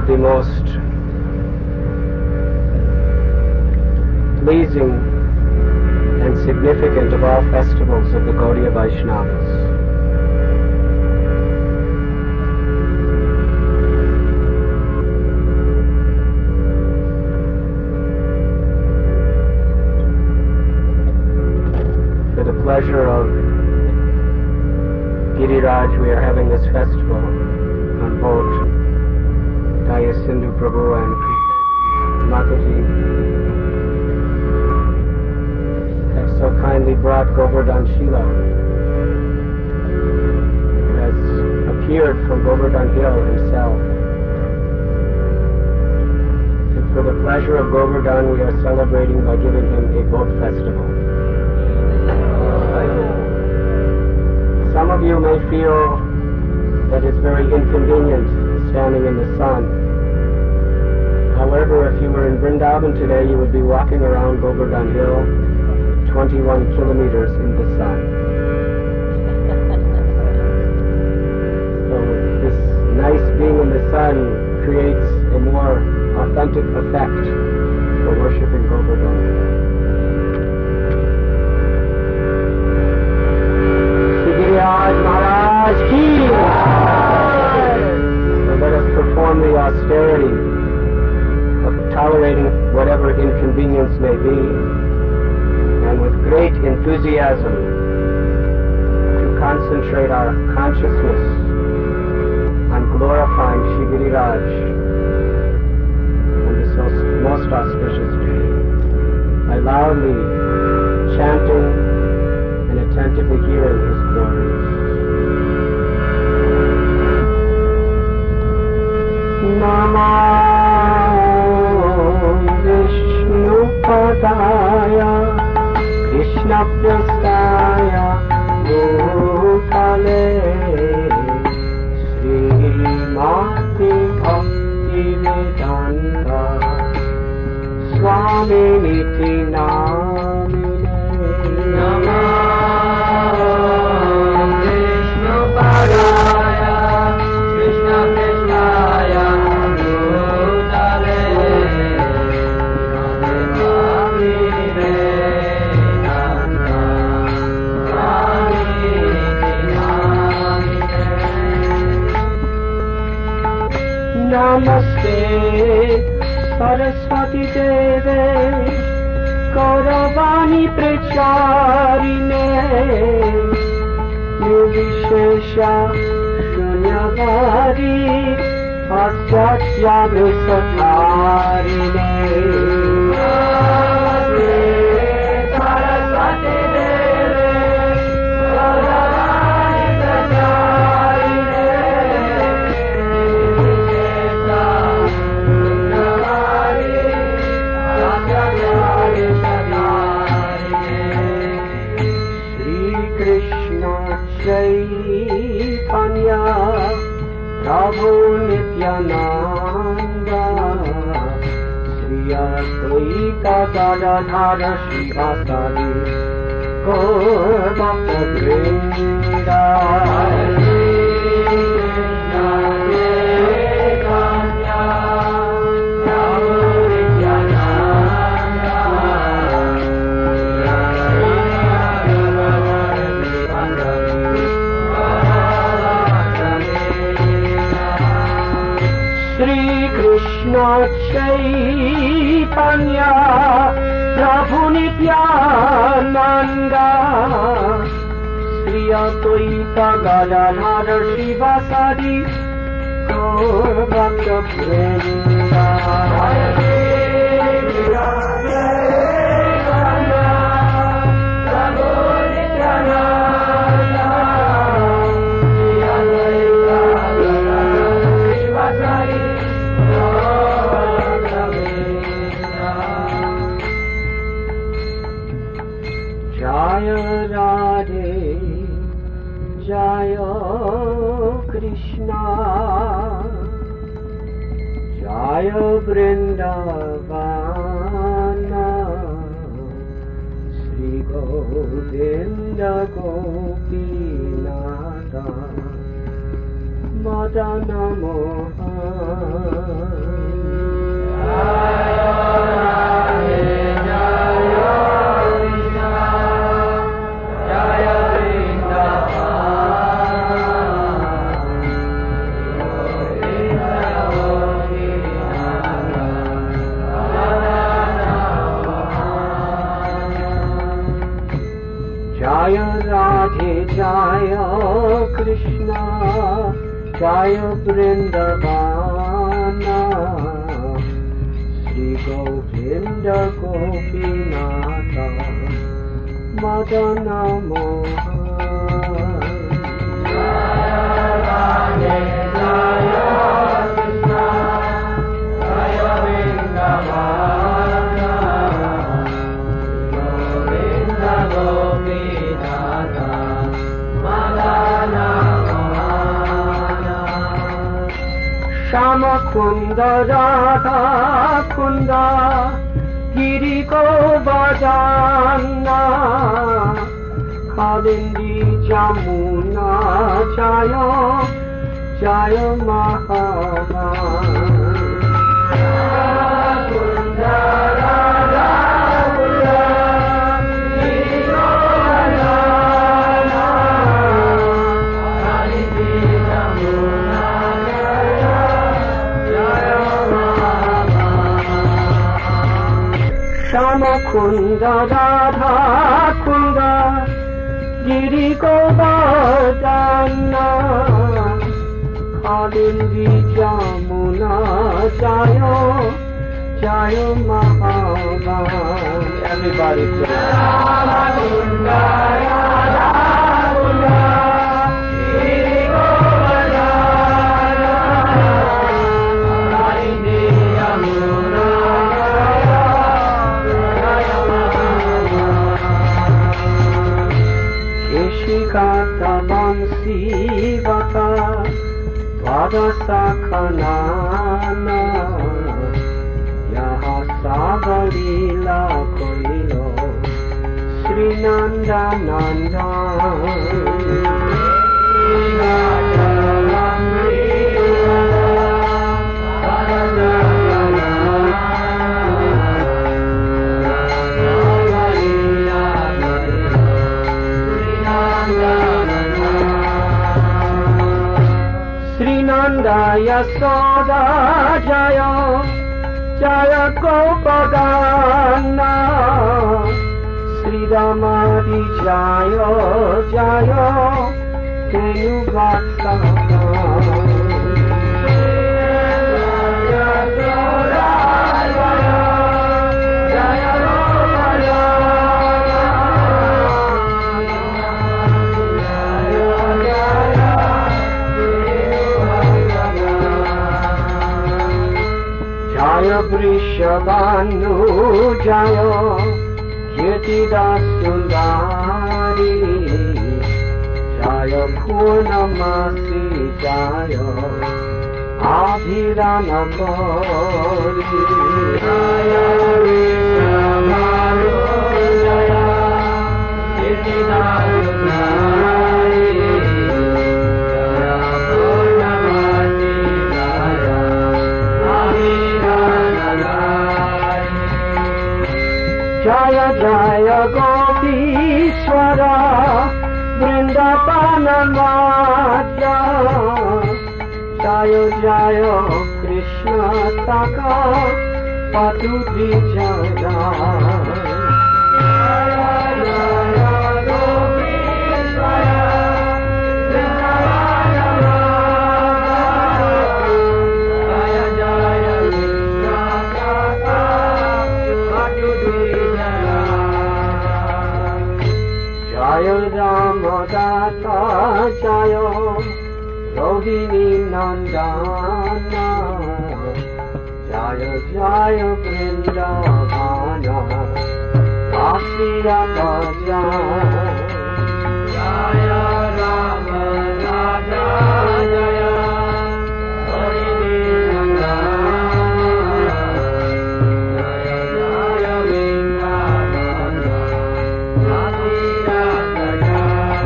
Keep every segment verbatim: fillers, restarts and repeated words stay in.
the most pleasing and significant of all festivals of the Gaudiya Vaishnavas. For the pleasure of Giriraj, we are having this festival on both Daya Sindhu Prabhu and Mataji have so kindly brought Govardhan Shila, who has appeared from Govardhan Hill himself. And for the pleasure of Govardhan, we are celebrating by giving him a boat festival. Some of you may feel that it's very inconvenient standing in the sun. However, if you were in Vrindavan today, you would be walking around Govardhan Hill twenty-one kilometers in the sun. So this nice being in the sun creates a more authentic effect for worshiping Govardhan. Maharaj ki! So let us perform the austerity of tolerating whatever inconvenience may be, and with great enthusiasm to concentrate our consciousness on glorifying Shri Giriraj on this most auspicious day by loudly chanting and attentively hearing his glories. Namo Vishnu Padaya Krishna Prastaya Bhutale Srimati Bhakti Vedanta Swami Niti Namine. Namo Vishnu Padaya Krishna Prastaya Namaste Saraswati Deve Gauravani Pracharine Nirvishesha Shunyavadi Asatya Visatarine. Namaste Saraswati Deve Gauravani Pracharine Chaitanya Prabhu Nityananda Sri Advaita Gadadhara Srivasadi Gaur Bhakta Vrinda. Krishna Chaitanya Prabhu Nityananda Sri Advaita Gadadhara Srivasadi Gaur Bhakta Vrinda. Jaya Radhe Jaya Krishna Jaya Vrindavana Sri Govinda Gopinatha Madana Mohan Jaya Vrindavana Sri Govinda Gopinatha Madana Mohan Jaya Radhe Jaya Krishna Jaya Vrindavana Govinda Gopinatha Madana Shama Kunda Radha Kunda Giri Govardhana Kalindi Jamuna Jaya Jaya Mahava Shama Kunda Radha Kunda Giri Govardhana Kalindi Jamuna Shama Kunda Radha Kunda Giri Govardhana Kalindi Jamuna Jaya Jaya Mahava. Everybody please. Shama Kunda Radha Kunda Giri Govardhana Kalindi Jamuna Kata Bansi Vata Vadasa Kanana Yaha Sabalila Koilo Sri Nanda Nanda Srinanda Yasoda Jaya Jaya Gopadana Sri Damadi Jaya Jaya Tenu Vatsana Jaya Vrishabhanu Jaya Kirtidas Sundari Jaya Purnamasi Jaya Abhirana Gauri Jaya Vrishabhanu Jaya Kirtidas Sundari Jaya Purnamasi Jaya Jaya Jaya Gopishwara Vrindavana Madhya Jaya Jaya Krishna Saka Patu Vijaya Jaya Jaya Gopishwara Vrindavana Madhya Jaya Jaya Krishna Saka Patu Vijaya Jaya Rama Data Jaya Rohini Nandana Jaya Jaya Vrindavana Asiya Bhaja Jaya Rama Data Jaya Rohini Nandana Jaya Jaya Vrindavana Asiya Bhaja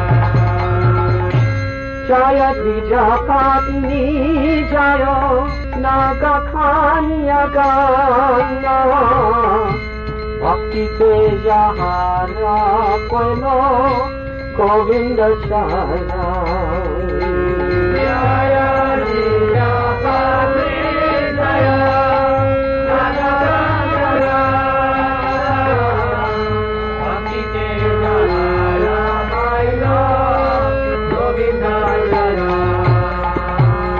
Jaya Dvijapatni Jaya Nagakanya Gana Bhakti Teja Hara Koilo Govinda Shara Jaya Dvijapatni Jaya Nagakanya Gana Bhakti Teja Hara Koilo Govinda Shara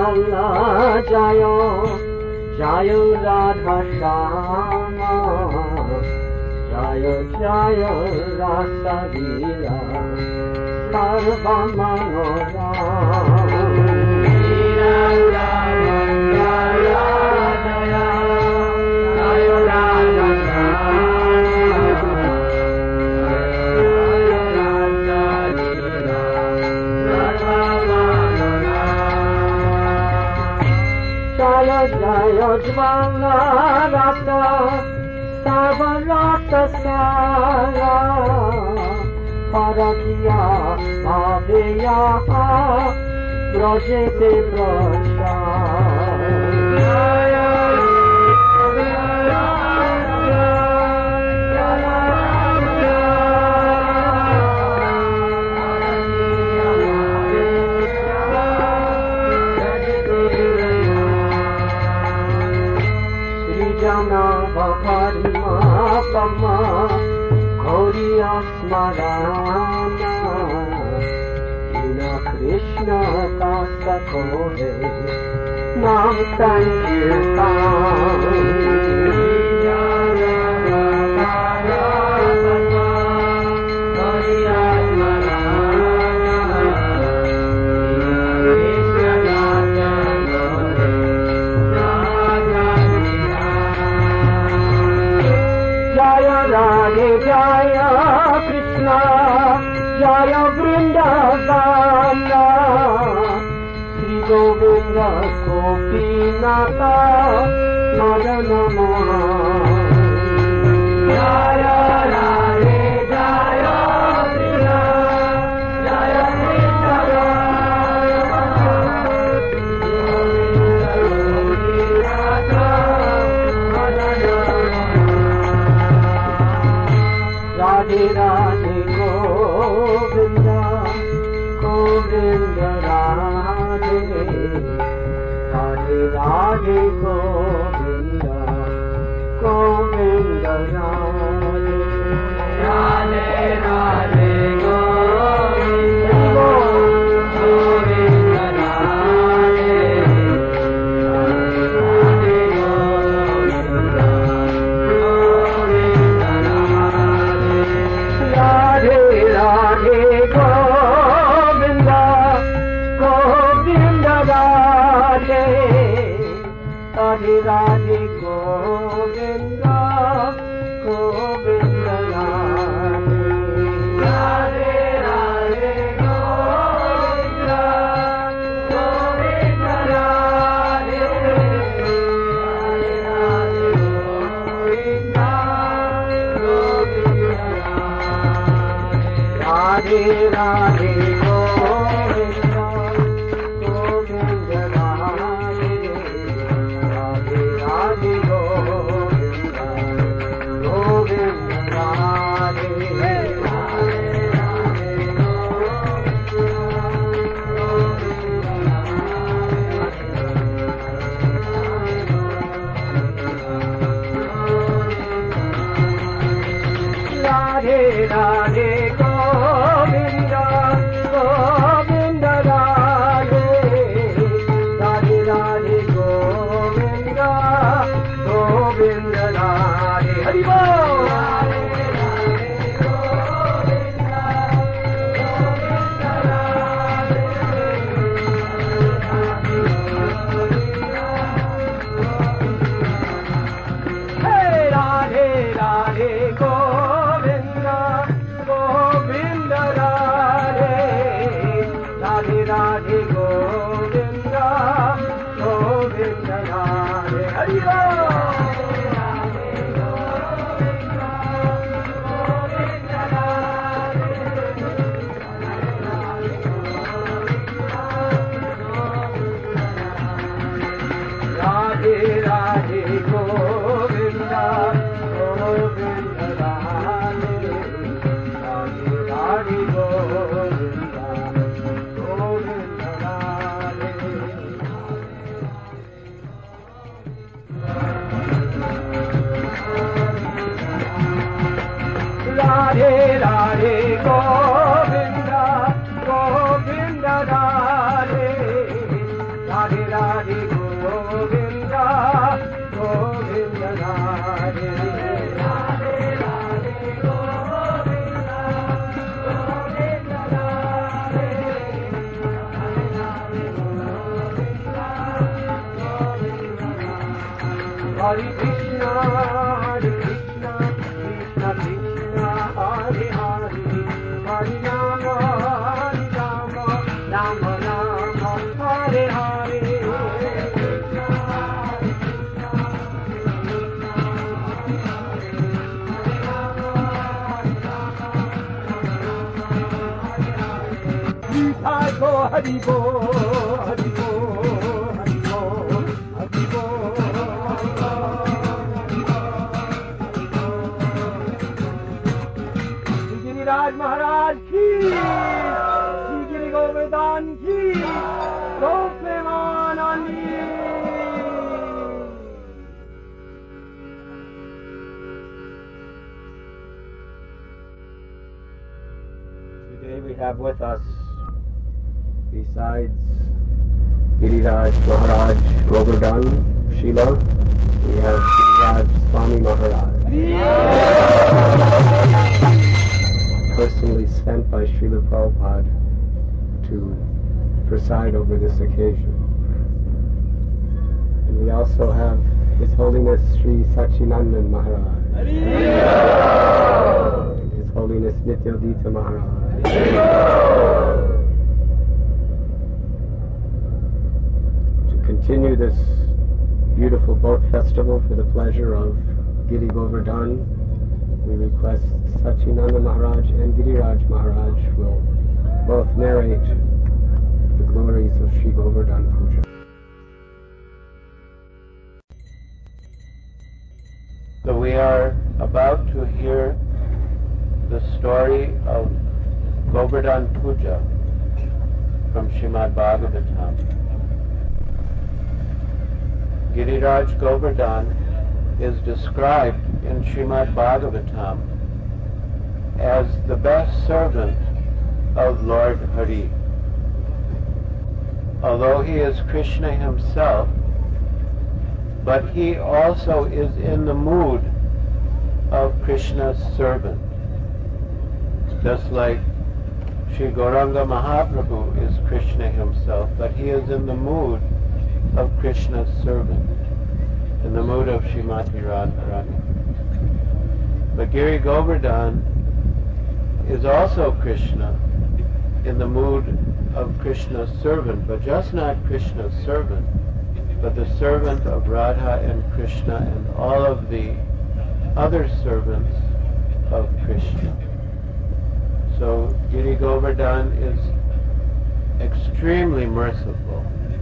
Krishna Jayo Jayo Radha Shama Jayo Jayo Rasa Lila Sarva Manora Jaya Jvala Rata Sarva Rata Sara Parakiya Aveya Brajete Braja Pama Gauriya Smarana Jina Krishna ka sakho hai Naam Sankirtan Jaya Krishna Jaya Vrindavana Sri Govinda Gopinatha Madana Mohan Jaya Radhe Jaya Krishna Jaya Radhe Radhe Govinda Govinda Radhe Radhe Radhe Govinda Govinda Radhe Radhe Radhe Govinda Govinda Radhe Radhe Radhe Govinda Govinda Radhe Radhe Radhe Govinda Govinda Radhe Radhe Radhe Govinda Govinda Radhe Radhe Radhe Govinda Govinda Radhe Radhe Govinda Govinda Radhe Radhe Radhe Govinda Govinda Radhe Radhe Radhe Govinda Govinda Radhe Radhe Radhe Govinda Govinda Radhe Hari Bol Radhe Radhe Govinda Govinda Radhe Hey Radhe Radhe Govinda Govinda Radhe Radhe Radhe Govinda Govinda Radhe Hari Bol Radhe Radhe Govinda Govinda Radhe Radhe Radhe Govinda Govinda Radhe Radhe Govinda, Govinda Radhe. Radhe Radhe Govinda, Govinda Radhe. Radhe Radhe Govinda, Govinda Radhe. Hare Krishna, Hare Krishna, Krishna Krishna, Hare Hare, Hare Rama, Hare Rama, Rama Rama, Hare Hare. Haribo, Haribo, Haribo, Haribo, Haribo. Giriraj Maharaj ki, Shri Giri Govardhan ki, Gop Premanandi. Today we have with us, besides Giriraj Maharaj Govardhan Shila, we have Giriraj Swami Maharaj, personally sent by Srila Prabhupada to preside over this occasion. And we also have His Holiness Sri Sachinandan Maharaj, and His Holiness Nityodita Maharaj. To continue this beautiful boat festival for the pleasure of Giri Govardhan, we request Sachinanda Maharaj and Giriraj Maharaj will both narrate the glories of Sri Govardhan Puja. So we are about to hear the story of Govardhan Puja from Srimad Bhagavatam. Giriraj Govardhan is described in Srimad Bhagavatam as the best servant of Lord Hari. Although he is Krishna himself, but he also is in the mood of Krishna's servant. Just like Sri Gauranga Mahaprabhu is Krishna himself, but he is in the mood of Krishna's servant, in the mood of Srimati Radharani. But Giri Govardhan is also Krishna, in the mood of Krishna's servant, but just not Krishna's servant, but the servant of Radha and Krishna and all of the other servants of Krishna. So Giri Govardhan is extremely merciful,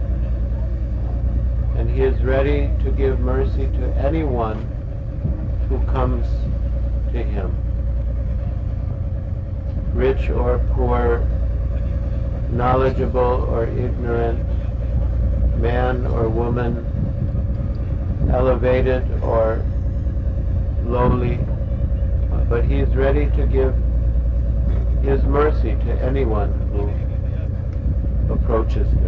and he is ready to give mercy to anyone who comes to him, rich or poor, knowledgeable or ignorant, man or woman, elevated or lowly, but he is ready to give his mercy to anyone who approaches him.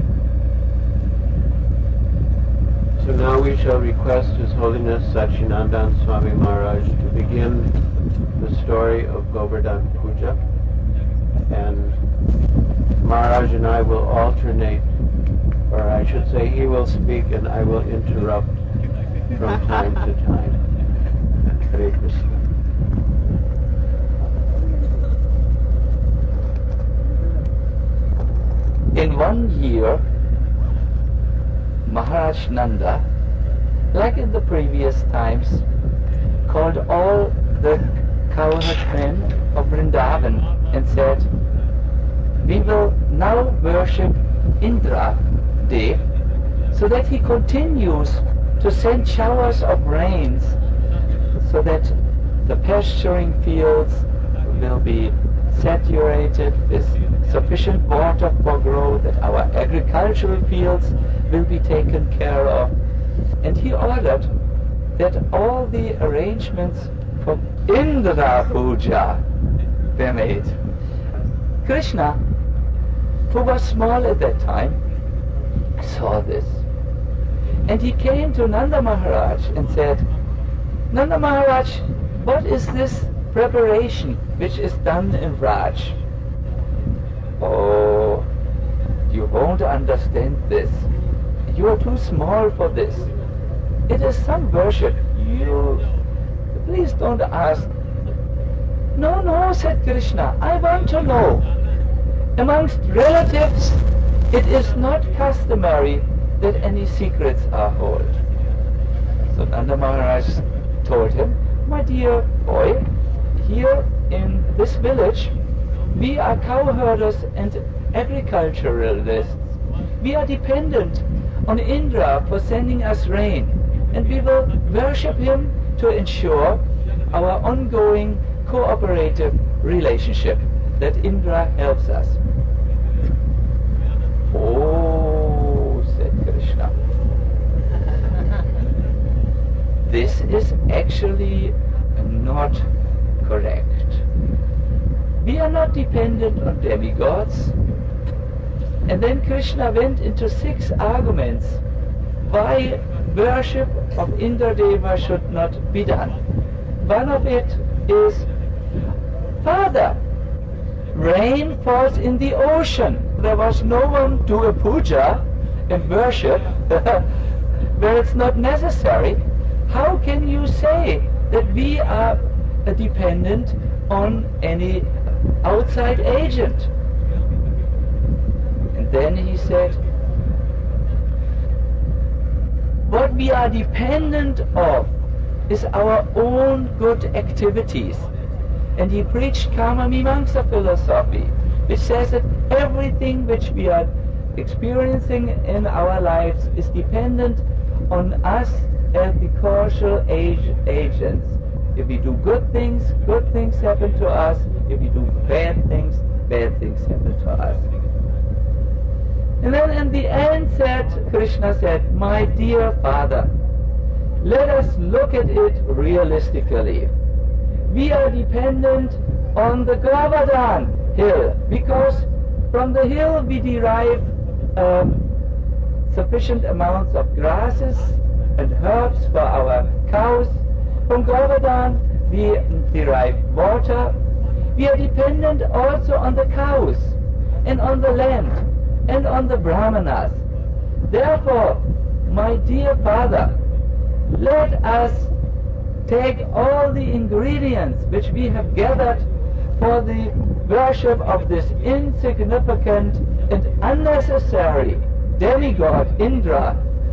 So now we shall request His Holiness Sachinandan Swami Maharaj to begin the story of Govardhan Puja, and Maharaj and I will alternate, or I should say he will speak and I will interrupt from time to time. Hare Krishna. In one year, Maharaj Nanda, like in the previous times, called all the cowherdmen of Vrindavan and said, "We will now worship Indra Dev so that he continues to send showers of rains so that the pasturing fields will be saturated with sufficient water for growth, that our agricultural fields will be taken care of." And he ordered that all the arrangements for Indra Puja were made. Krishna, who was small at that time, saw this. And he came to Nanda Maharaj and said, Nanda Maharaj, what is this preparation which is done in Vraj? Oh, you won't understand this. You are too small for this. It is some worship. You, please don't ask. No, no, said Krishna, I want to know. Amongst relatives, it is not customary that any secrets are held. So Nanda Maharaj told him, my dear boy, here in this village, we are cowherders and agriculturalists. We are dependent on Indra for sending us rain, and we will worship him to ensure our ongoing cooperative relationship, that Indra helps us. Oh, said Krishna. This is actually not correct. We are not dependent on demigods. And then Krishna went into six arguments why worship of Indradeva should not be done. One of it is, Father, rain falls in the ocean. There was no one do a puja and worship where it's not necessary. How can you say that we are dependent on any outside agent? And then he said, what we are dependent of is our own good activities. And he preached Karma Mimamsa philosophy, which says that everything which we are experiencing in our lives is dependent on us as the causal age agents. If we do good things, good things happen to us. If we do bad things, bad things happen to us. And then in the end said, Krishna said, my dear father, let us look at it realistically. We are dependent on the Govardhan hill, because from the hill we derive um, sufficient amounts of grasses and herbs for our cows. From Govardhan we derive water. We are dependent also on the cows and on the land and on the brahmanas. Therefore, my dear father, let us take all the ingredients which we have gathered for the worship of this insignificant and unnecessary demigod Indra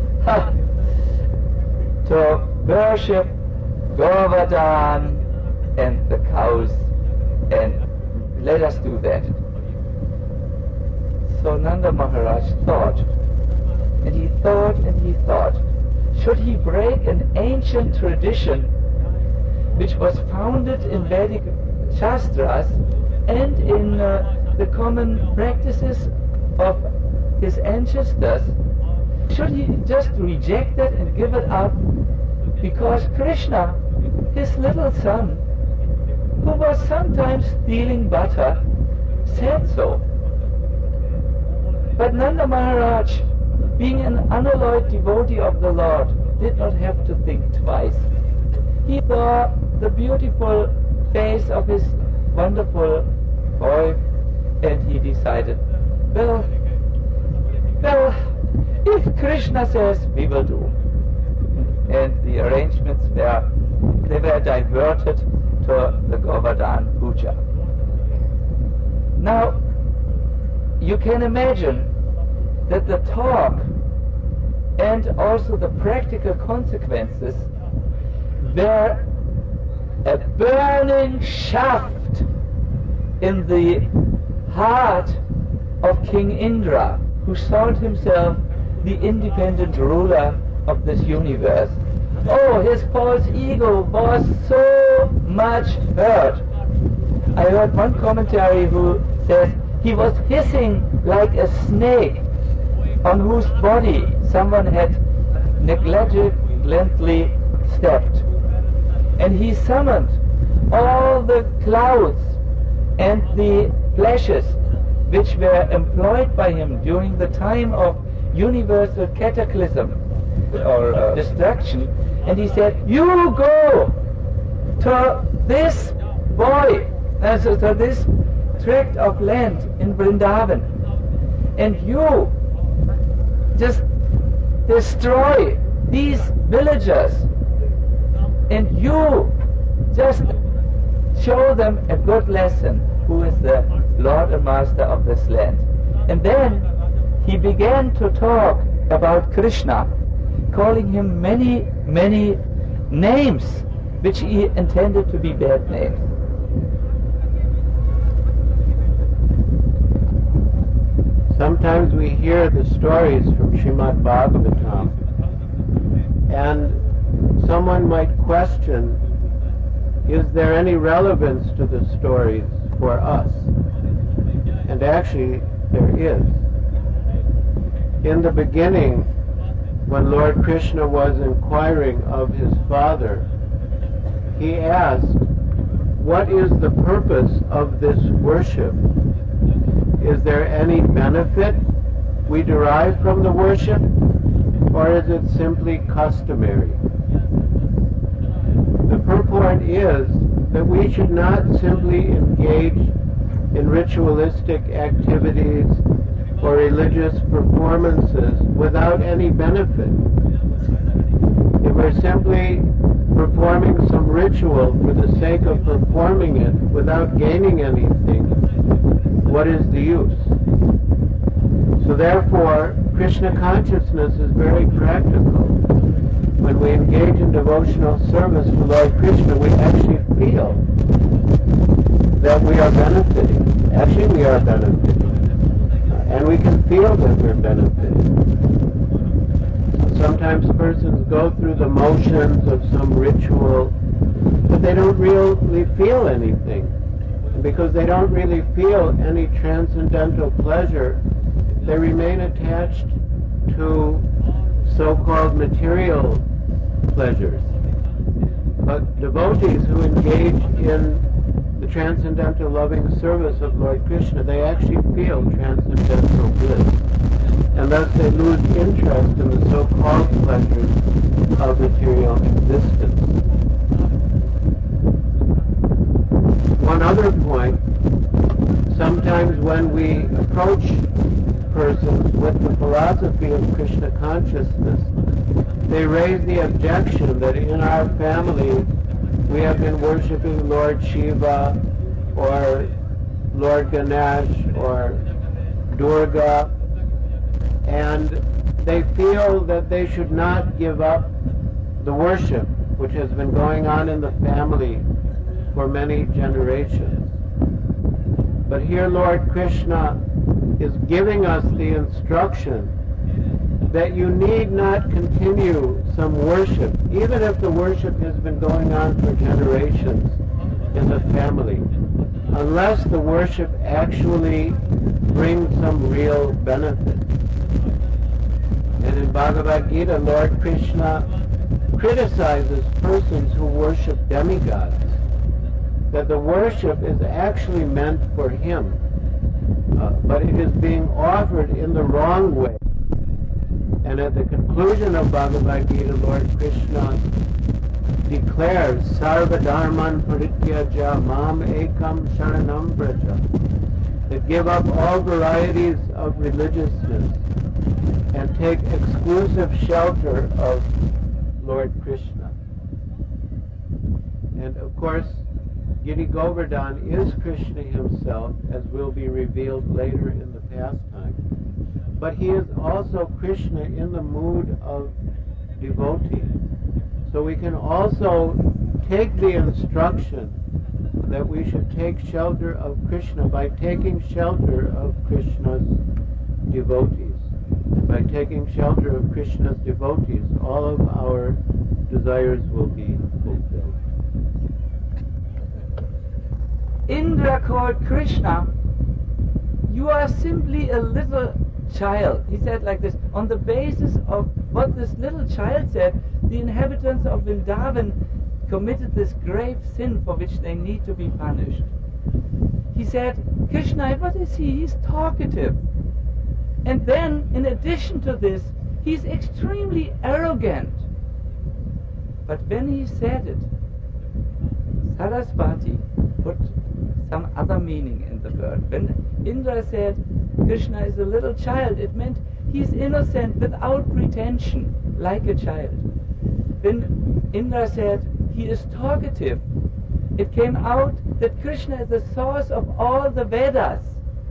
to worship Govardhan and the cows, and let us do that. So Nanda Maharaj thought, and he thought and he thought, should he break an ancient tradition which was founded in Vedic Shastras and in uh, the common practices of his ancestors? Should he just reject it and give it up? Because Krishna, his little son, who was sometimes stealing butter, said so. But Nanda Maharaj, being an unalloyed devotee of the Lord, did not have to think twice. He saw the beautiful face of his wonderful wife, and he decided, well, well, if Krishna says, we will do. And the arrangements were, they were diverted to the Govardhan Puja. Now, you can imagine that the talk and also the practical consequences were a burning shaft in the heart of King Indra, who thought himself the independent ruler of this universe. Oh, his false ego was so much hurt. I heard one commentary who says he was hissing like a snake on whose body someone had negligently stepped. And he summoned all the clouds and the flashes which were employed by him during the time of universal cataclysm or uh, destruction, and he said, you go to this boy, uh, so to this tract of land in Vrindavan, and you just destroy these villagers, and you just show them a good lesson, who is the Lord and Master of this land. And then he began to talk about Krishna, calling him many, many names, which he intended to be bad names. Sometimes we hear the stories from Srimad Bhagavatam, and someone might question, is there any relevance to the stories for us? And actually, there is. In the beginning, when Lord Krishna was inquiring of his father, he asked, what is the purpose of this worship? Is there any benefit we derive from the worship, or is it simply customary? The purport is that we should not simply engage in ritualistic activities or religious performances without any benefit. If we're simply performing some ritual for the sake of performing it without gaining anything, what is the use? So therefore, Krishna consciousness is very practical. When we engage in devotional service for Lord Krishna, we actually feel that we are benefiting. Actually, we are benefiting. And we can feel that we're benefiting. Sometimes persons go through the motions of some ritual, but they don't really feel anything. And because they don't really feel any transcendental pleasure, they remain attached to so-called material pleasures. But devotees who engage in the transcendental loving service of Lord Krishna, they actually feel transcendental bliss. And thus they lose interest in the so-called pleasures of material existence. One other point, sometimes when we approach persons with the philosophy of Krishna consciousness, they raise the objection that in our family we have been worshipping Lord Shiva or Lord Ganesh or Durga, and they feel that they should not give up the worship which has been going on in the family for many generations. But here Lord Krishna is giving us the instruction that you need not continue some worship, even if the worship has been going on for generations in the family, unless the worship actually brings some real benefit. And in Bhagavad Gita, Lord Krishna criticizes persons who worship demigods, that the worship is actually meant for him, uh, but it is being offered in the wrong way. And at the conclusion of Bhagavad Gita, Lord Krishna declares, Sarva Dharman Parityaja Mam Ekam Sharanam Braja, that give up all varieties of religiousness and take exclusive shelter of Lord Krishna. And of course, Giri Govardhan is Krishna himself, as will be revealed later in the pastime. But he is also Krishna in the mood of devotee. So we can also take the instruction that we should take shelter of Krishna by taking shelter of Krishna's devotees. By taking shelter of Krishna's devotees, all of our desires will be fulfilled. Indra called Krishna, you are simply a little child. He said like this, on the basis of what this little child said, the inhabitants of Vrindavan committed this grave sin for which they need to be punished. He said, Krishna, what is he? He's talkative. And then, in addition to this, he's extremely arrogant. But when he said it, Sarasvati put some other meaning in the word. When Indra said Krishna is a little child, it meant he's innocent without pretension, like a child. When Indra said he is talkative, it came out that Krishna is the source of all the Vedas.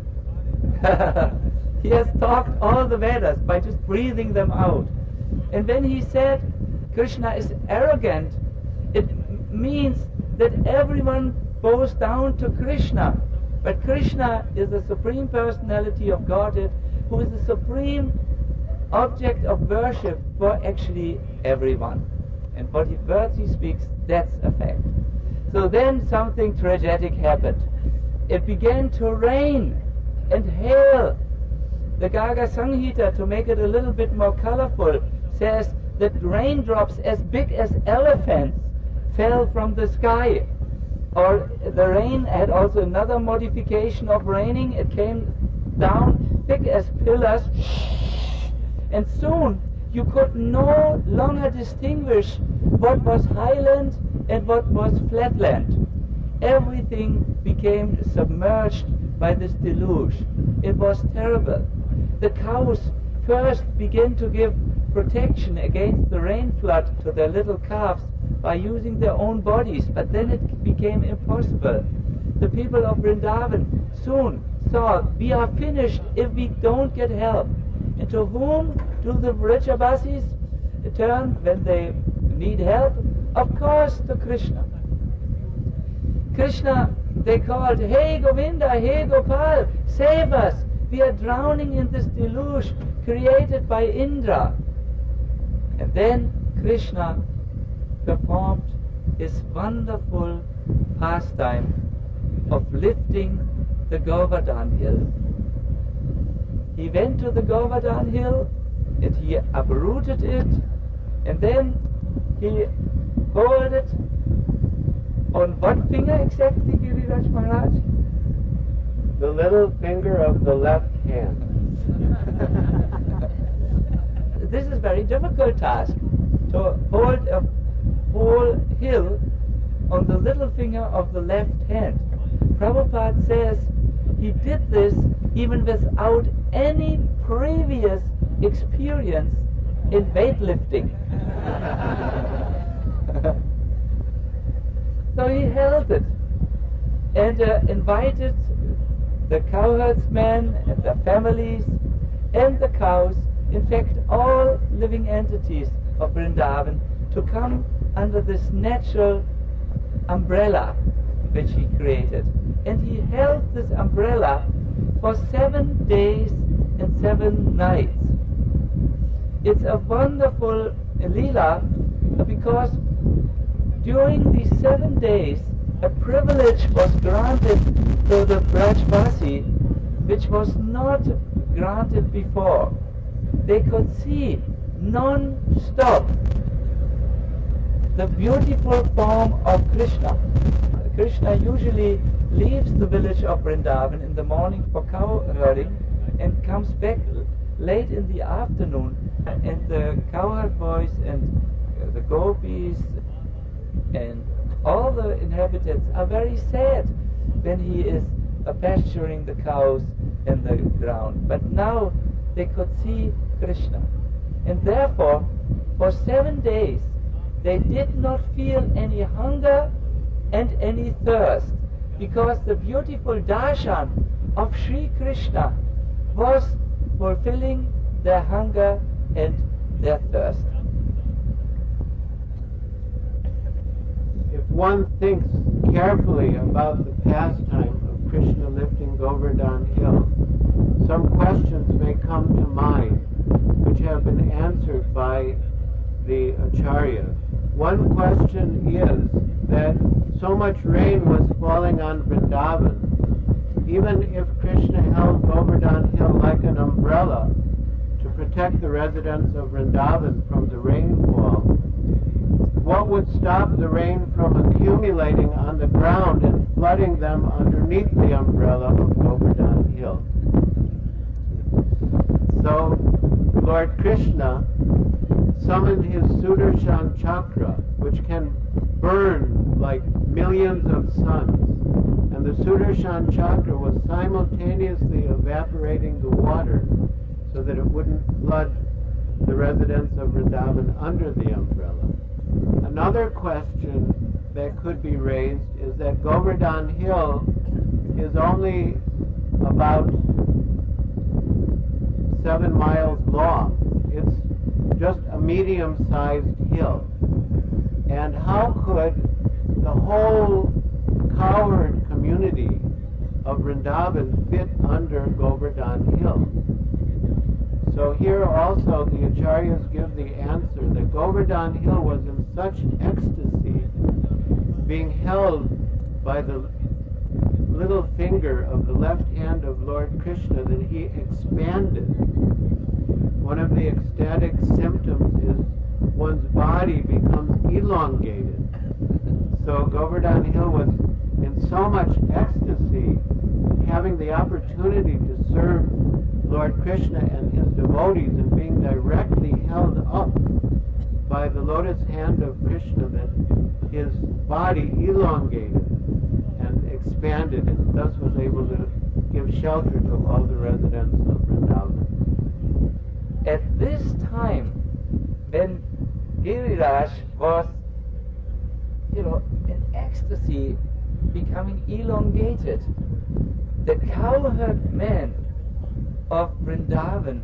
He has talked all the Vedas by just breathing them out. And when he said Krishna is arrogant, it means that everyone bows down to Krishna. But Krishna is the Supreme Personality of Godhead, who is the supreme object of worship for actually everyone. And what he, words he speaks, that's a fact. So then something tragic happened. It began to rain and hail. The Gaga Samhita, to make it a little bit more colorful, says that raindrops as big as elephants fell from the sky. Or the rain had also another modification of raining. It came down thick as pillars, and soon you could no longer distinguish what was highland and what was flatland. Everything became submerged by this deluge. It was terrible. The cows first began to give protection against the rain flood to their little calves by using their own bodies, but then it became impossible. The people of Vrindavan soon saw, we are finished if we don't get help. And to whom do the Vrijabasis turn when they need help? Of course, to Krishna. Krishna, they called, hey Govinda, hey Gopal, save us. We are drowning in this deluge created by Indra. And then Krishna performed his wonderful pastime of lifting the Govardhan hill. He went to the Govardhan hill and he uprooted it, and then he held it on what finger exactly, Giriraj Maharaj? The little finger of the left hand. This is a very difficult task, to hold a whole hill on the little finger of the left hand. Prabhupada says he did this even without any previous experience in weightlifting. So he held it and uh, invited the cowherdsmen and their families and the cows, in fact all living entities of Vrindavan, to come under this natural umbrella which he created. And he held this umbrella for seven days and seven nights. It's a wonderful Leela because during these seven days a privilege was granted to the Brajvasi which was not granted before. They could see non-stop the beautiful form of Krishna. Krishna usually leaves the village of Vrindavan in the morning for cow herding and comes back late in the afternoon, and the cowherd boys and the gopis and all the inhabitants are very sad when he is uh, pasturing the cows in the ground. But now they could see Krishna, and therefore for seven days they did not feel any hunger and any thirst, because the beautiful darshan of Sri Krishna was fulfilling their hunger and their thirst. If one thinks carefully about the pastime of Krishna lifting Govardhan Hill, some questions may come to mind which have been answered by the Acharyas. One question is that so much rain was falling on Vrindavan, even if Krishna held Govardhan Hill like an umbrella to protect the residents of Vrindavan from the rainfall, what would stop the rain from accumulating on the ground and flooding them underneath the umbrella of Govardhan Hill? So Lord Krishna summoned his Sudarshan Chakra, which can burn like millions of suns. And the Sudarshan Chakra was simultaneously evaporating the water so that it wouldn't flood the residents of Vrindavan under the umbrella. Another question that could be raised is that Govardhan Hill is only about seven miles long. It's just a medium-sized hill. And how could the whole cowherd community of Vrindavan fit under Govardhan Hill? So here also the Acharyas give the answer that Govardhan Hill was in such ecstasy, being held by the little finger of the left hand of Lord Krishna, that he expanded. One of the ecstatic symptoms is one's body becomes elongated. So Govardhan Hill was in so much ecstasy, having the opportunity to serve Lord Krishna and his devotees and being directly held up by the lotus hand of Krishna, that his body elongated and expanded, and thus was able to give shelter to all the residents of Vrindavan. At this time, when Giriraj was, you know, in ecstasy, becoming elongated, the cowherd men of Vrindavan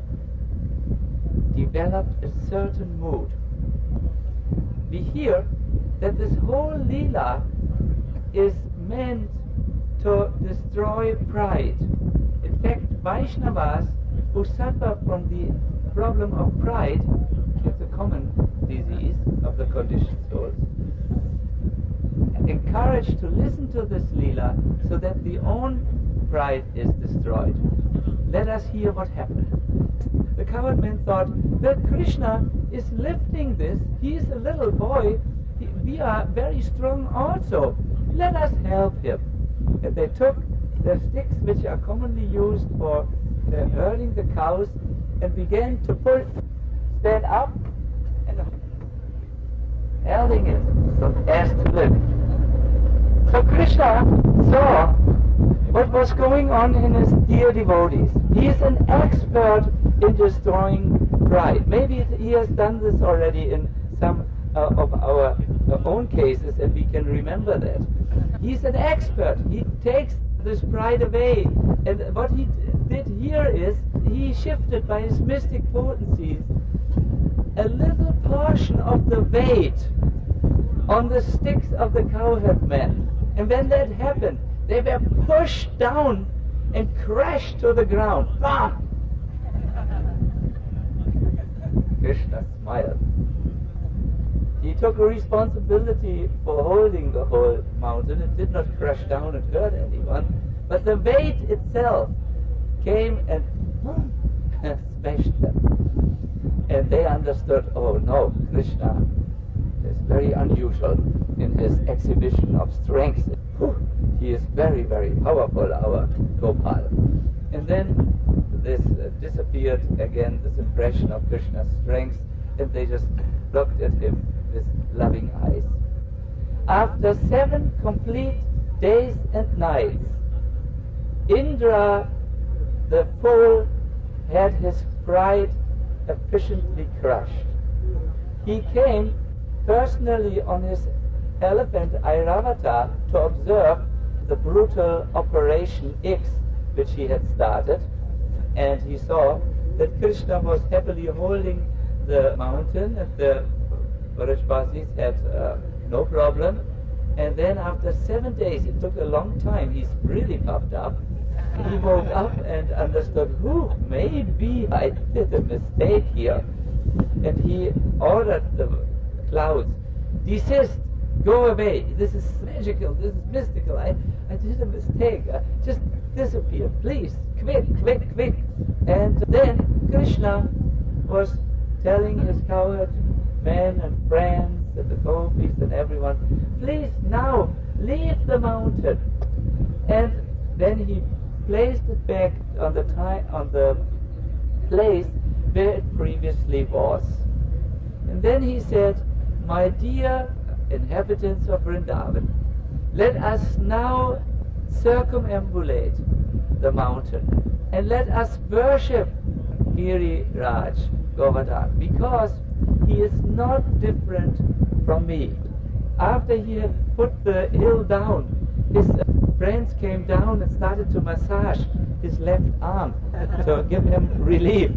developed a certain mood. We hear that this whole Leela is meant to destroy pride. In fact, Vaishnavas who suffer from the problem of pride, it's a common disease of the conditioned souls, encouraged to listen to this Leela so that the own pride is destroyed. Let us hear what happened. The cowherd men thought that Krishna is lifting this. He is a little boy. He, we are very strong also. Let us help him. And they took the sticks which are commonly used for uh, herding the cows and began to pull, stand up and holding it so as to lift. So Krishna saw what was going on in his dear devotees. He is an expert in destroying pride. Maybe he has done this already in some uh, of our uh, own cases, and we can remember that. He's an expert. He takes this pride away. And what he did here is he shifted by his mystic potencies a little portion of the weight on the sticks of the cowherd men. And when that happened, they were pushed down and crashed to the ground. Ah! Krishna smiled. He took a responsibility for holding the whole mountain. It did not crash down and hurt anyone, but the weight itself came and smashed them. And they understood, oh no, Krishna is very unusual in his exhibition of strength. Whew, he is very, very powerful, our Gopal. And then this uh, disappeared again, this impression of Krishna's strength, and they just looked at him with loving eyes. After seven complete days and nights, Indra, the fool, had his pride efficiently crushed. He came personally on his elephant Airavata to observe the brutal Operation X which he had started, and he saw that Krishna was happily holding the mountain and the Vrajvasis had uh, no problem. And then after seven days, it took a long time, he's really puffed up, he woke up and understood, who maybe I did a mistake here. And he ordered the clouds, desist, go away, this is magical, this is mystical, I, I did a mistake, uh, just disappear, please, quick, quick, quick. And then Krishna was telling his cowherd men and friends and the gopis and everyone, please now leave the mountain. And then he placed it back on the time on the place where it previously was. And then he said, "My dear inhabitants of Vrindavan, let us now circumambulate the mountain and let us worship Giri Raj Govardhan, because he is not different from me." After he had put the hill down, his friends came down and started to massage his left arm to give him relief.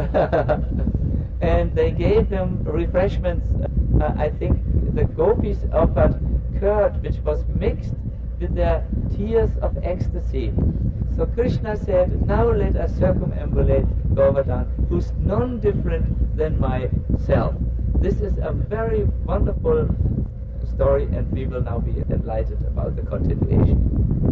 And they gave him refreshments. Uh, I think the gopis offered curd which was mixed with their tears of ecstasy. So Krishna said, "Now let us circumambulate Govardhan, who's none different than myself." This is a very wonderful story, and we will now be enlightened about the continuation.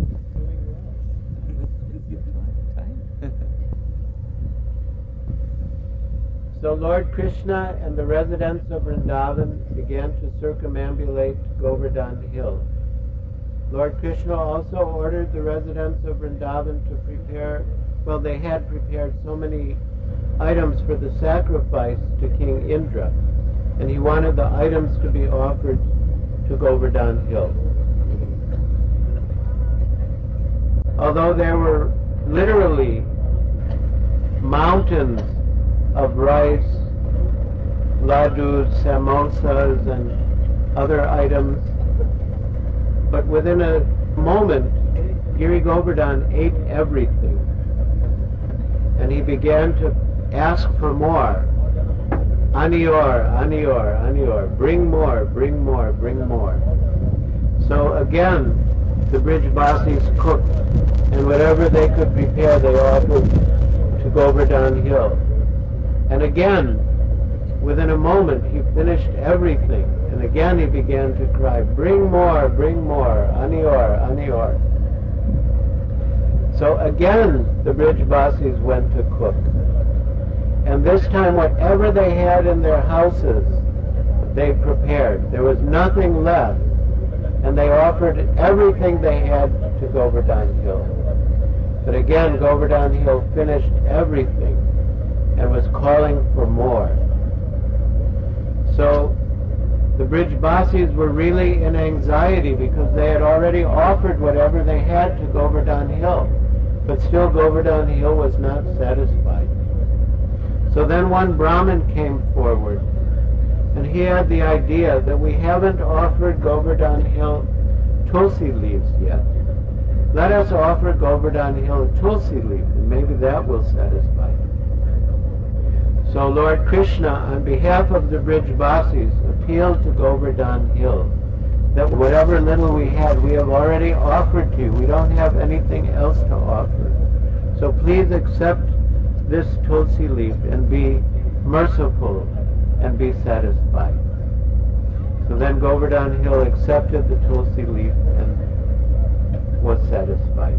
So Lord Krishna and the residents of Vrindavan began to circumambulate Govardhan Hill. Lord Krishna also ordered the residents of Vrindavan to prepare, well, they had prepared so many items for the sacrifice to King Indra, and he wanted the items to be offered to Govardhan Hill. Although there were literally mountains of rice, laddus, samosas, and other items, but within a moment, Giri Govardhan ate everything, and he began to ask for more. Anior, Anior, Anior, bring more, bring more, bring more. So again, the Brijvasis cooked, and whatever they could prepare, they offered to Govardhan Hill. And again, within a moment, he finished everything. And again he began to cry, "Bring more, bring more, Anior, Anior." So again, the Brijvasis went to cook. And this time, whatever they had in their houses, they prepared. There was nothing left. And they offered everything they had to Govardhan Hill. But again, Govardhan Hill finished everything and was calling for more. So the Brijvasis were really in anxiety because they had already offered whatever they had to Govardhan Hill. But still Govardhan Hill was not satisfied. So then one Brahmin came forward, and he had the idea that we haven't offered Govardhan Hill tulsi leaves yet. Let us offer Govardhan Hill a tulsi leaf, and maybe that will satisfy him. So Lord Krishna, on behalf of the Brijvasis, appealed to Govardhan Hill that whatever little we had, we have already offered to you. We don't have anything else to offer. So please accept this tulsi leaf and be merciful and be satisfied. So then Govardhan Hill accepted the tulsi leaf and was satisfied.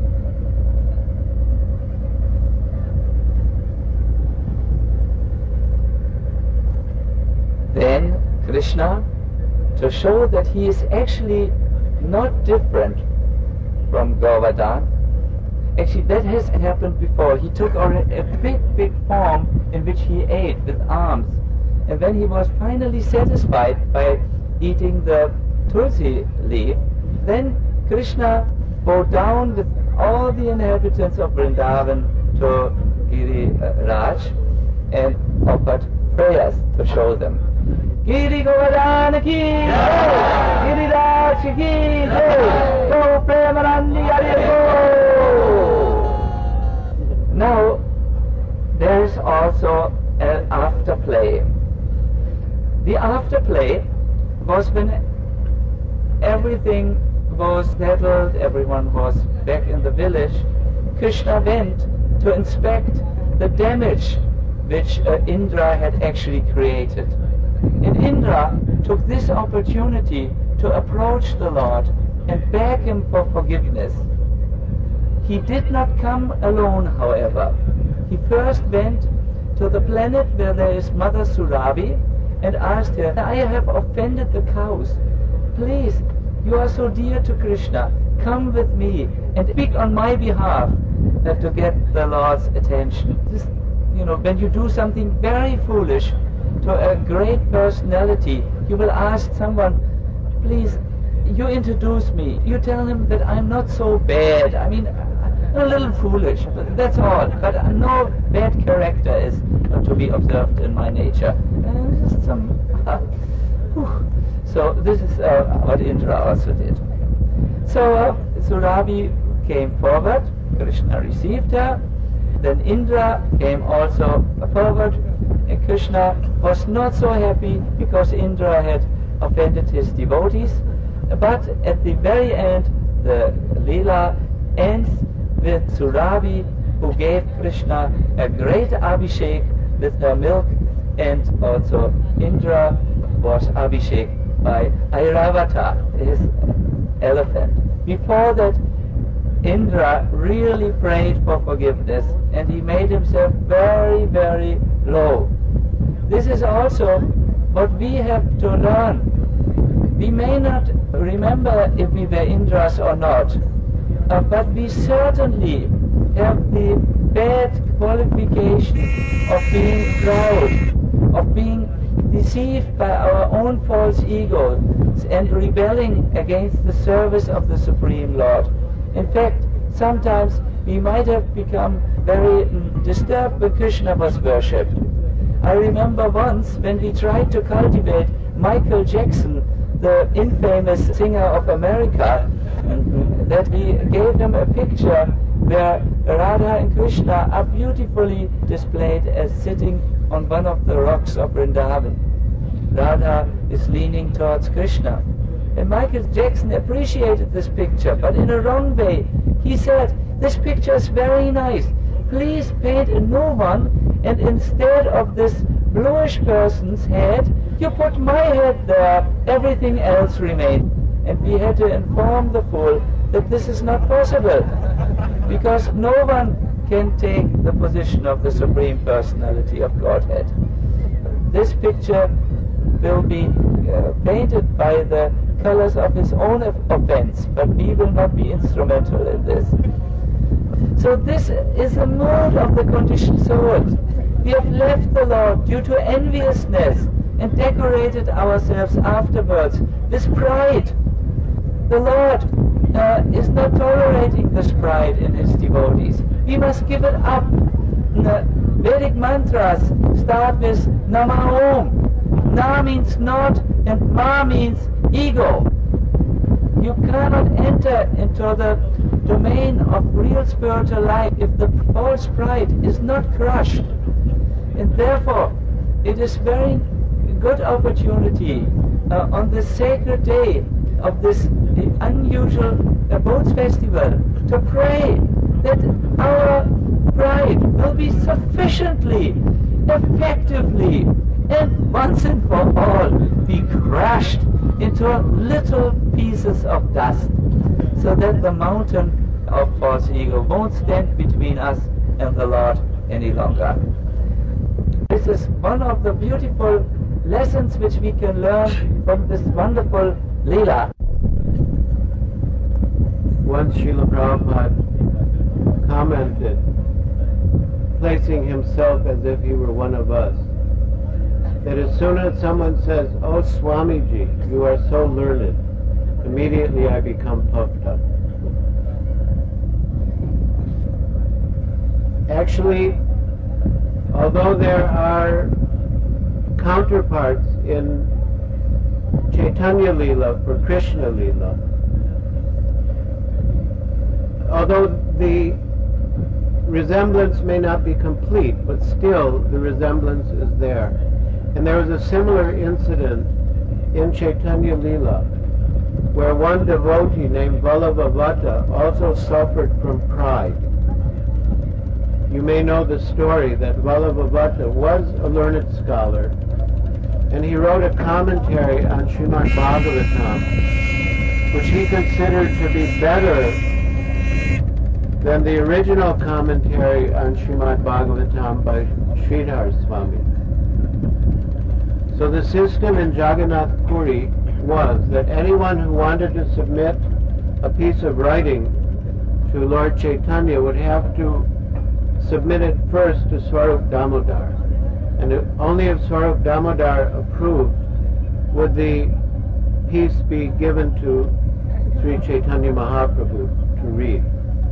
Then Krishna, to show that he is actually not different from Govardhan, actually that has happened before. He took on a big, big form in which he ate with arms. And when he was finally satisfied by eating the tulsi leaf, then Krishna bowed down with all the inhabitants of Vrindavan to Giri Raj and offered prayers to show them. Giri Govardhan ki jai, Giri Raj ki jai, Go Premanandi Haribo. Now, there is also an afterplay. The afterplay was when everything was settled, everyone was back in the village. Krishna went to inspect the damage which uh, Indra had actually created. And Indra took this opportunity to approach the Lord and beg him for forgiveness. He did not come alone, however. He first went to the planet where there is Mother Suravi and asked her, "I have offended the cows. Please, you are so dear to Krishna. Come with me and speak on my behalf uh, to get the Lord's attention." This you know, when you do something very foolish to a great personality, you will ask someone, please, you introduce me. You tell him that I'm not so bad. I mean, I'm a little foolish, but that's all. But no bad character is to be observed in my nature. Uh, just some, uh, so this is uh, what Indra also did. So uh, Surabhi came forward. Krishna received her. Then Indra came also forward. And Krishna was not so happy because Indra had offended his devotees. But at the very end, the Leela ends with Surabhi, who gave Krishna a great abhishek with her milk, and also Indra was abhishek by Airavata, his elephant. Before that, Indra really prayed for forgiveness, and he made himself very, very low. This is also what we have to learn. We may not remember if we were Indras or not, uh, but we certainly have the bad qualification of being proud, of being deceived by our own false ego and rebelling against the service of the Supreme Lord. In fact, sometimes we might have become very mm, disturbed when Krishna was worshipped. I remember once when we tried to cultivate Michael Jackson, the infamous singer of America, that we gave him a picture where Radha and Krishna are beautifully displayed as sitting on one of the rocks of Vrindavan. Radha is leaning towards Krishna. And Michael Jackson appreciated this picture, but in a wrong way. He said, this picture is very nice. Please paint a new one, and instead of this bluish person's head, you put my head there, everything else remained. And we had to inform the fool that this is not possible, because no one can take the position of the Supreme Personality of Godhead. This picture will be uh, painted by the colors of his own offense, but we will not be instrumental in this. So this is the mood of the conditioned souls. We have left the Lord due to enviousness and decorated ourselves afterwards with pride. The Lord uh, is not tolerating this pride in his devotees. We must give it up. The Vedic mantras start with Nama Om. Na means not and Ma means ego. You cannot enter into the domain of real spiritual life if the false pride is not crushed. And therefore, it is very good opportunity uh, on this sacred day of this unusual uh, boats festival to pray that our pride will be sufficiently, effectively, and once and for all be crushed into little pieces of dust, so that the mountain of false ego won't stand between us and the Lord any longer. This is one of the beautiful lessons which we can learn from this wonderful Leela. Once Srila Prabhupada commented, placing himself as if he were one of us, that as soon as someone says, "Oh Swamiji, you are so learned," immediately I become puffed up. Actually, although there are counterparts in Chaitanya Leela for Krishna Leela, although the resemblance may not be complete, but still the resemblance is there. And there was a similar incident in Chaitanya Leela, where one devotee named Vallabhavata also suffered from pride. You may know the story that Vallabhavata was a learned scholar, and he wrote a commentary on Srimad Bhagavatam, which he considered to be better than the original commentary on Srimad Bhagavatam by Sridhar Swami. So the system in Jagannath Puri was that anyone who wanted to submit a piece of writing to Lord Chaitanya would have to submitted first to Swarup Damodar. And if, only if Swarup Damodar approved would the piece be given to Sri Chaitanya Mahaprabhu to read.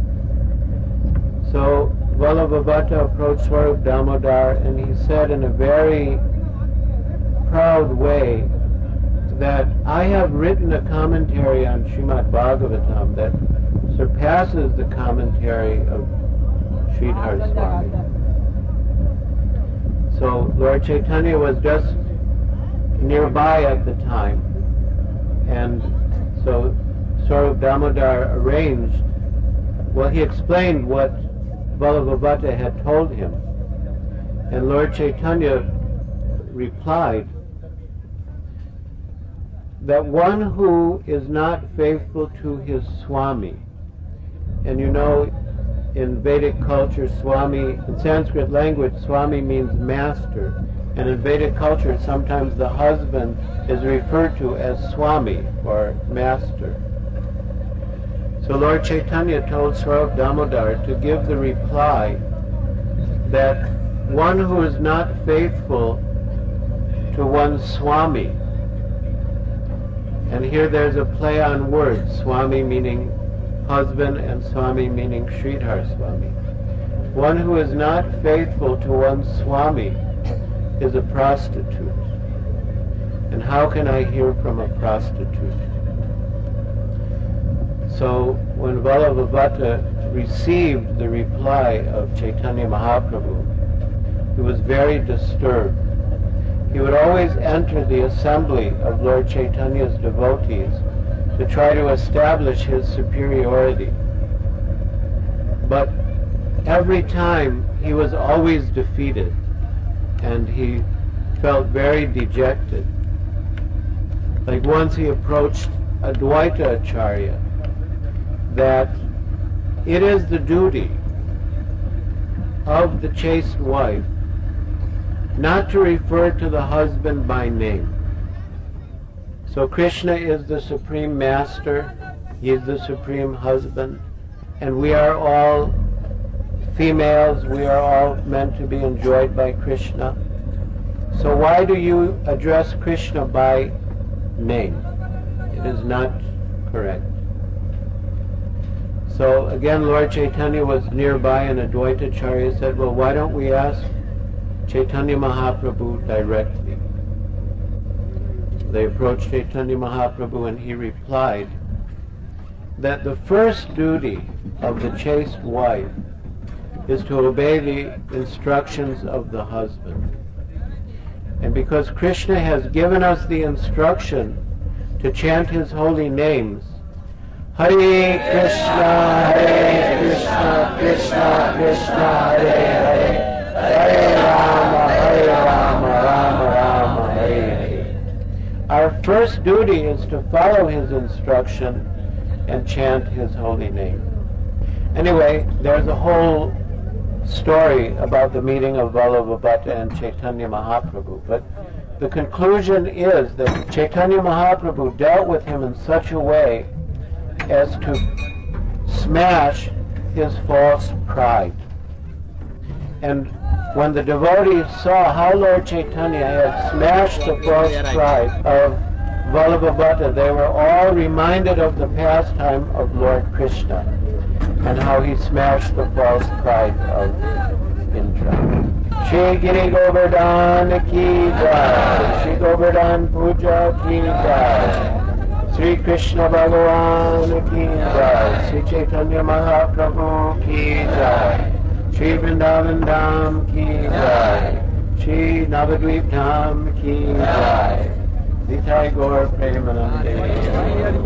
So Vallabhabhata approached Swarup Damodar and he said in a very proud way that I have written a commentary on Srimad Bhagavatam that surpasses the commentary of Sridhar Swami. So Lord Chaitanya was just nearby at the time, and so Swarup Damodar arranged, well, he explained what Vallabhabhata had told him, and Lord Chaitanya replied that one who is not faithful to his Swami, and you know in Vedic culture Swami, in Sanskrit language Swami means master, and in Vedic culture sometimes the husband is referred to as Swami or master. So Lord Chaitanya told Swarup Damodar to give the reply that one who is not faithful to one's Swami, and here there's a play on words, Swami meaning husband and Swami meaning Sridhar Swami. One who is not faithful to one's Swami is a prostitute. And how can I hear from a prostitute? So when Vallabhabhata received the reply of Chaitanya Mahaprabhu, he was very disturbed. He would always enter the assembly of Lord Chaitanya's devotees to try to establish his superiority. But every time he was always defeated, and he felt very dejected. Like once he approached Advaita Acharya, that it is the duty of the chaste wife not to refer to the husband by name. So Krishna is the supreme master, he is the supreme husband, and we are all females, we are all meant to be enjoyed by Krishna. So why do you address Krishna by name? It is not correct. So again, Lord Chaitanya was nearby, and Advaita Acharya said, well, why don't we ask Chaitanya Mahaprabhu directly? They approached Chaitanya Mahaprabhu, and he replied that the first duty of the chaste wife is to obey the instructions of the husband. And because Krishna has given us the instruction to chant his holy names, Hare Krishna, Hare Krishna, Krishna Krishna, Hare Hare, Hare Rama, Hare Rama, Rama Rama, Hare Hare. Our first duty is to follow his instruction and chant his holy name. Anyway, there's a whole story about the meeting of Vallabhabhata and Chaitanya Mahaprabhu, but the conclusion is that Chaitanya Mahaprabhu dealt with him in such a way as to smash his false pride. And when the devotees saw how Lord Chaitanya had smashed the false pride of Vallabhabhata, they were all reminded of the pastime of Lord Krishna and how he smashed the false pride of Indra. Shri Giri Govardhan ki jai, Shri Govardhan Puja ki jai, Sri Krishna Bhagavan ki jai, Sri Chaitanya Mahaprabhu ki jai, Shri Vrindavan Dham ki jai, Shri Navadvip Dham ki jai, Nitai Gaur Premanande.